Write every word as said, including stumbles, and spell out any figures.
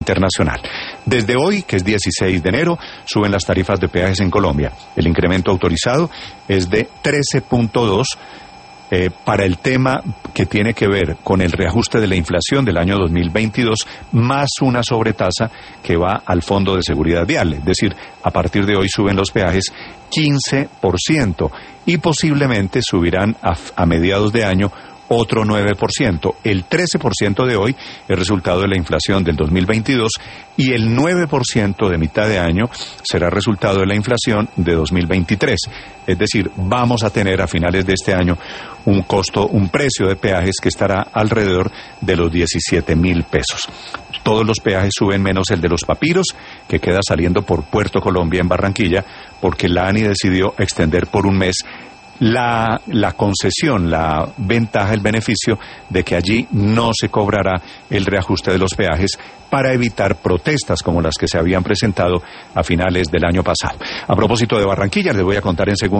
internacional. Desde hoy, que es dieciséis de enero, suben las tarifas de peajes en Colombia. El incremento autorizado es de trece punto dos eh, para el tema que tiene que ver con el reajuste de la inflación del año dos mil veintidós, más una sobretasa que va al Fondo de Seguridad Vial. Es decir, a partir de hoy suben los peajes quince por ciento y posiblemente subirán a, a mediados de año otro nueve por ciento. El trece por ciento de hoy es resultado de la inflación del dos mil veintidós y el nueve por ciento de mitad de año será resultado de la inflación de dos mil veintitrés. Es decir, vamos a tener a finales de este año un costo, un precio de peajes que estará alrededor de los diecisiete mil pesos. Todos los peajes suben menos el de los Papiros, que queda saliendo por Puerto Colombia en Barranquilla, porque la ANI decidió extender por un mes La, la concesión, la ventaja, el beneficio de que allí no se cobrará el reajuste de los peajes para evitar protestas como las que se habían presentado a finales del año pasado. A propósito de Barranquilla, les voy a contar en segundo